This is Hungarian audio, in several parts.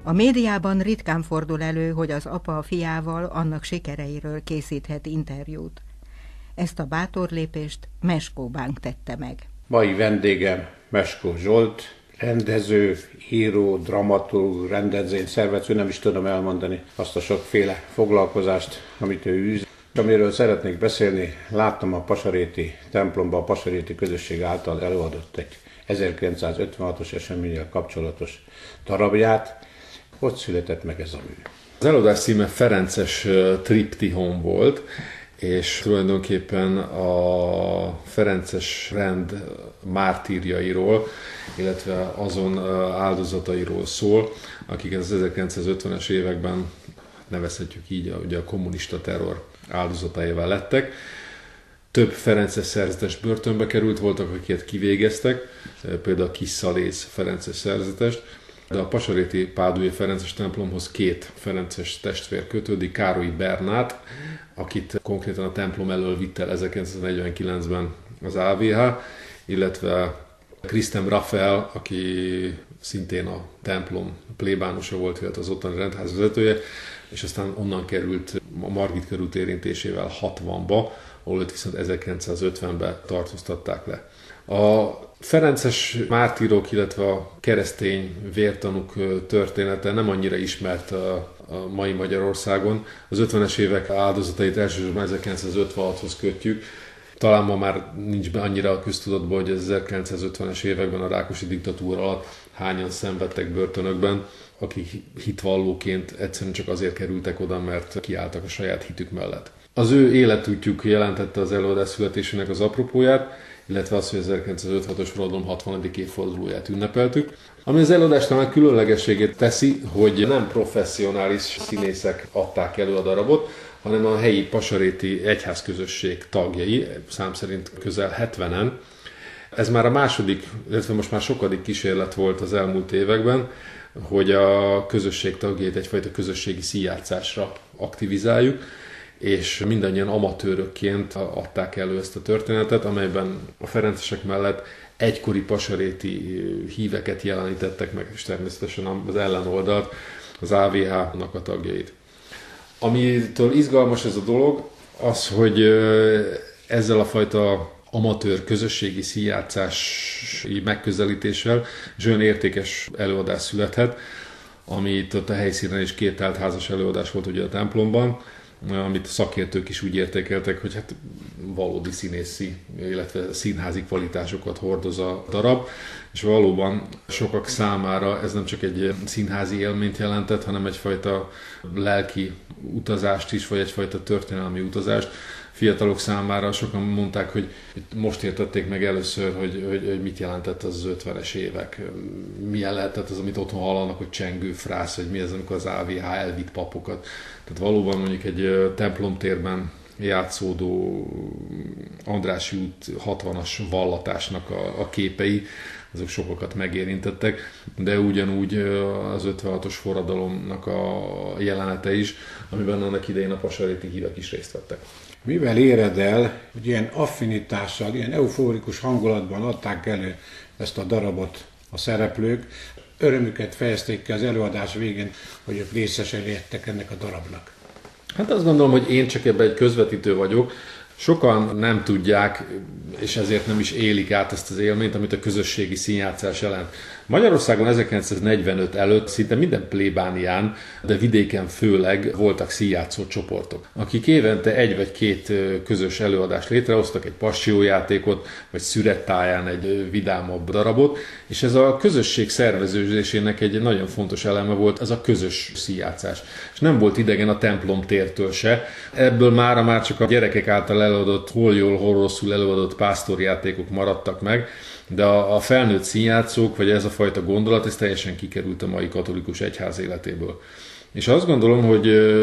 A médiában ritkán fordul elő, hogy az apa a fiával annak sikereiről készíthet interjút. Ezt a bátor lépést Meskó Bánk tette meg. Mai vendégem Meskó Zsolt, rendező, író, dramaturg, rendezvényszervező, nem is tudom elmondani azt a sokféle foglalkozást, amit ő űz. Amiről szeretnék beszélni, láttam a Pasaréti templomban, a Pasaréti közösség által előadott egy 1956-os eseménnyel kapcsolatos darabját. Ott született meg ez a mű. Az előadás címe Ferences triptihon volt, és tulajdonképpen a ferences rend mártírjairól, illetve azon áldozatairól szól, akik az 1950-es években, nevezhetjük így, ugye a kommunista terror áldozataivá lettek. Több ferences szerzetes börtönbe került, voltak, akiket kivégeztek, például Kis Szalész ferences szerzetest, de a Pasaréti Pádui Ferences templomhoz két ferences testvér kötődik, Károly Bernát, akit konkrétan a templom elől vitt el 1949-ben az AVH, illetve Krisztem Rafael, aki szintén a templom plébánusa volt, illetve az ottani rendház vezetője, és aztán onnan került a Margit körút érintésével 60-ba, ahol őt viszont 1950-ben tartóztatták le. A ferences mártírok, illetve a keresztény vértanúk története nem annyira ismert a mai Magyarországon. Az 50-es évek áldozatait elsősorban 1956-hoz kötjük. Talán ma már nincs be annyira a köztudatban, hogy az 1950-es években a Rákosi diktatúra alatt hányan szenvedtek börtönökben, akik hitvallóként egyszerűen csak azért kerültek oda, mert kiálltak a saját hitük mellett. Az ő életútjuk jelentette az előadás születésének az apropóját, illetve az, hogy 1956-os forradalom 60. évfordulóját ünnepeltük. Ami az előadásnak különlegességét teszi, hogy nem professzionális színészek adták elő a darabot, hanem a helyi pasaréti egyházközösség tagjai, szám szerint közel 70-en. Ez már a második, illetve most már sokadik kísérlet volt az elmúlt években, hogy a közösség tagjait egyfajta közösségi színjátszásra aktivizáljuk, és mindannyian amatőrökként adták elő ezt a történetet, amelyben a ferencesek mellett egykori pasaréti híveket jelenítettek meg, és természetesen az ellenoldalt, az AVH-nak a tagjait. Amitől izgalmas ez a dolog, az, hogy ezzel a fajta amatőr közösségi színjátszási megközelítéssel és olyan értékes előadás születhet, amit ott a helyszínen is két teltházas előadás volt ugye a templomban, amit a szakértők is úgy értékeltek, hogy hát valódi színészi, illetve színházi kvalitásokat hordoz a darab, és valóban sokak számára ez nem csak egy színházi élményt jelentett, hanem egyfajta lelki utazást is, vagy egyfajta történelmi utazást. Fiatalok számára sokan mondták, hogy most értették meg először, hogy mit jelentett az 50-es évek. Milyen lehetett az, amit otthon hallanak, hogy csengő frász, hogy mi ez, amikor az AVH elvitt papokat. Tehát valóban mondjuk egy templomtérben játszódó Andrássy út 60-as vallatásnak a képei, azok sokakat megérintettek, de ugyanúgy az 56-os forradalomnak a jelenete is, amiben annak idején a pasaréti hívek is részt vettek. Mivel éred el, hogy ilyen affinitással, ilyen euforikus hangulatban adták elő ezt a darabot a szereplők, örömüket fejezték ki az előadás végén, hogy ők részesei lettek ennek a darabnak? Hát azt gondolom, hogy én csak ebben egy közvetítő vagyok. Sokan nem tudják, és ezért nem is élik át ezt az élményt, amit a közösségi színjátszás jelent. Magyarországon 1945 előtt szinte minden plébánián, de vidéken főleg voltak színjátszó csoportok, akik évente egy vagy két közös előadást létrehoztak, egy passió-játékot, vagy szürettáján egy vidámabb darabot, és ez a közösség szerveződésének egy nagyon fontos eleme volt, ez a közös színjátszás. És nem volt idegen a templomtértől se. Ebből már csak a gyerekek által előadott, hol jól, hol rosszul előadott pásztorjátékok maradtak meg, de a felnőtt színjátszók, vagy ez a fajta gondolat, ez teljesen kikerült a mai katolikus egyház életéből. És azt gondolom, hogy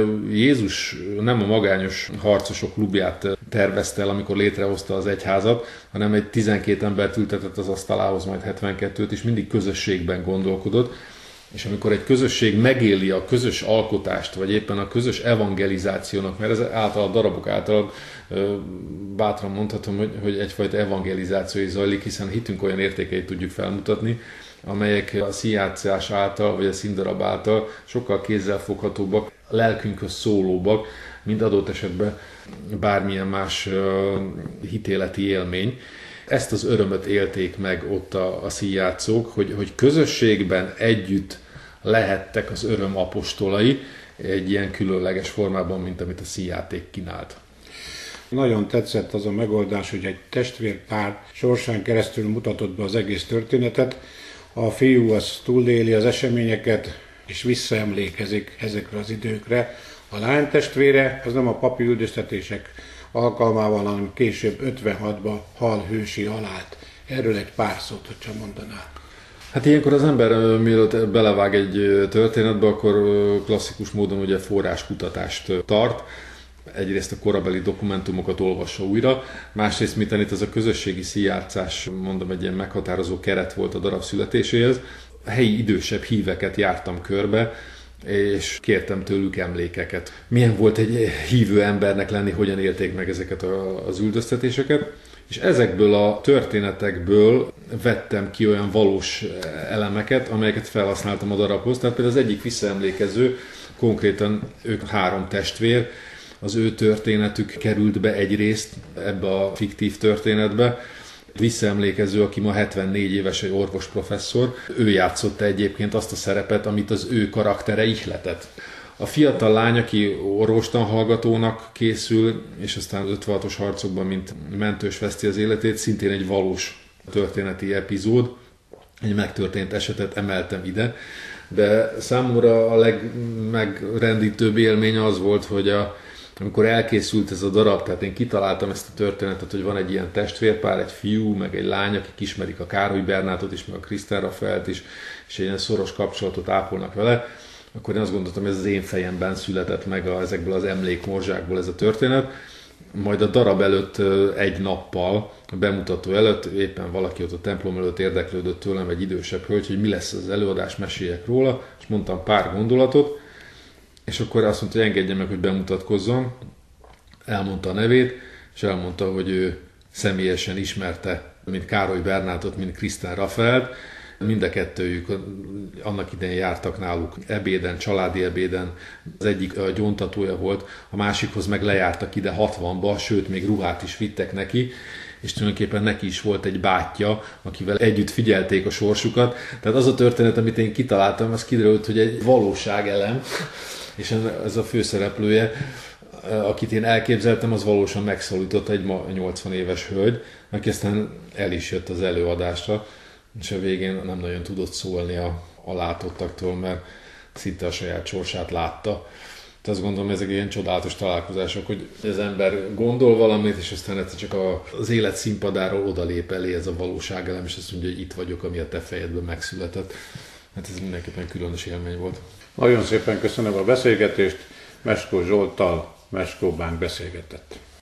Jézus nem a magányos harcosok klubját tervezte el, amikor létrehozta az egyházat, hanem egy 12 embert ültetett az asztalához, majd 72-t, és mindig közösségben gondolkodott. És amikor egy közösség megéli a közös alkotást, vagy éppen a közös evangelizációnak, mert ez által a darabok által bátran mondhatom, hogy egyfajta evangelizáció is zajlik, hiszen hitünk olyan értékeit tudjuk felmutatni, amelyek a színjátszás által, vagy a színdarab által sokkal kézzelfoghatóbbak, lelkünkhöz szólóbbak, mint adott esetben bármilyen más hitéleti élmény. Ezt az örömöt élték meg ott a színjátszók, hogy közösségben együtt lehettek az öröm apostolai egy ilyen különleges formában, mint amit a színjáték kínált. Nagyon tetszett az a megoldás, hogy egy testvérpár sorsán keresztül mutatott be az egész történetet. A fiú az túléli az eseményeket, és visszaemlékezik ezekre az időkre. A lány testvére az nem a papi üldöztetések alkalmával, hanem később 56-ban hal hősi halált. Erről egy pár szót, hogyha mondanál. Hát ilyenkor az ember, mielőtt belevág egy történetbe, akkor klasszikus módon ugye forráskutatást tart. Egyrészt a korabeli dokumentumokat olvassa újra, másrészt miután itt ez a közösségi színjátszás, mondom, egy ilyen meghatározó keret volt a darab születéséhez. A helyi idősebb híveket jártam körbe, és kértem tőlük emlékeket. Milyen volt egy hívő embernek lenni, hogyan élték meg ezeket az üldöztetéseket. És ezekből a történetekből vettem ki olyan valós elemeket, amelyeket felhasználtam a darabhoz. Tehát például az egyik visszaemlékező, konkrétan ők 3 testvér, az ő történetük került be egyrészt ebbe a fiktív történetbe. Visszaemlékező, aki ma 74 éves, egy orvosprofesszor, ő játszotta egyébként azt a szerepet, amit az ő karaktere ihletett. A fiatal lány, aki orvostanhallgatónak készül, és aztán az 56-os harcokban, mint mentős veszti az életét, szintén egy valós történeti epizód, egy megtörtént esetet emeltem ide, de számomra a legmegrendítőbb élmény az volt, hogy amikor elkészült ez a darab, tehát én kitaláltam ezt a történetet, hogy van egy ilyen testvérpár, egy fiú, meg egy lány, akik ismerik a Károly Bernátot is, meg a Krisztán Rafaelt is, és egy ilyen szoros kapcsolatot ápolnak vele, akkor én azt gondoltam, hogy ez az én fejemben született meg ezekből az emlékmorzsákból ez a történet. Majd a darab előtt egy nappal, a bemutató előtt éppen valaki ott a templom előtt érdeklődött tőlem, egy idősebb hölgy, hogy mi lesz az előadás, meséljek róla, és mondtam pár gondolatot, és akkor azt mondta, hogy engedje meg, hogy bemutatkozzon. Elmondta a nevét, és elmondta, hogy ő személyesen ismerte mind Károly Bernátot, mind Krisztán Rafaelt. Mind a kettőjük annak idején jártak náluk ebéden, családi ebéden. Az egyik a gyóntatója volt, a másikhoz meg lejártak ide 60-ba, sőt, még ruhát is vittek neki, és tulajdonképpen neki is volt egy bátyja, akivel együtt figyelték a sorsukat. Tehát az a történet, amit én kitaláltam, az kiderült, hogy egy valóságelem, és ez a főszereplője, akit én elképzeltem, az valósan megszólított egy 80 éves hölgy, aki aztán el is jött az előadásra, és a végén nem nagyon tudott szólni a látottaktól, mert szinte a saját sorsát látta. Tehát azt gondolom, ezek ilyen csodálatos találkozások, hogy az ember gondol valamit, és aztán egyszer csak az élet színpadáról odalép elé ez a valóságelem, és azt mondja, hogy itt vagyok, ami a te fejedben megszületett. Hát ez mindenképpen különös élmény volt. Nagyon szépen köszönöm a beszélgetést, Meskó Zsolttal Meskó Bánk beszélgetett.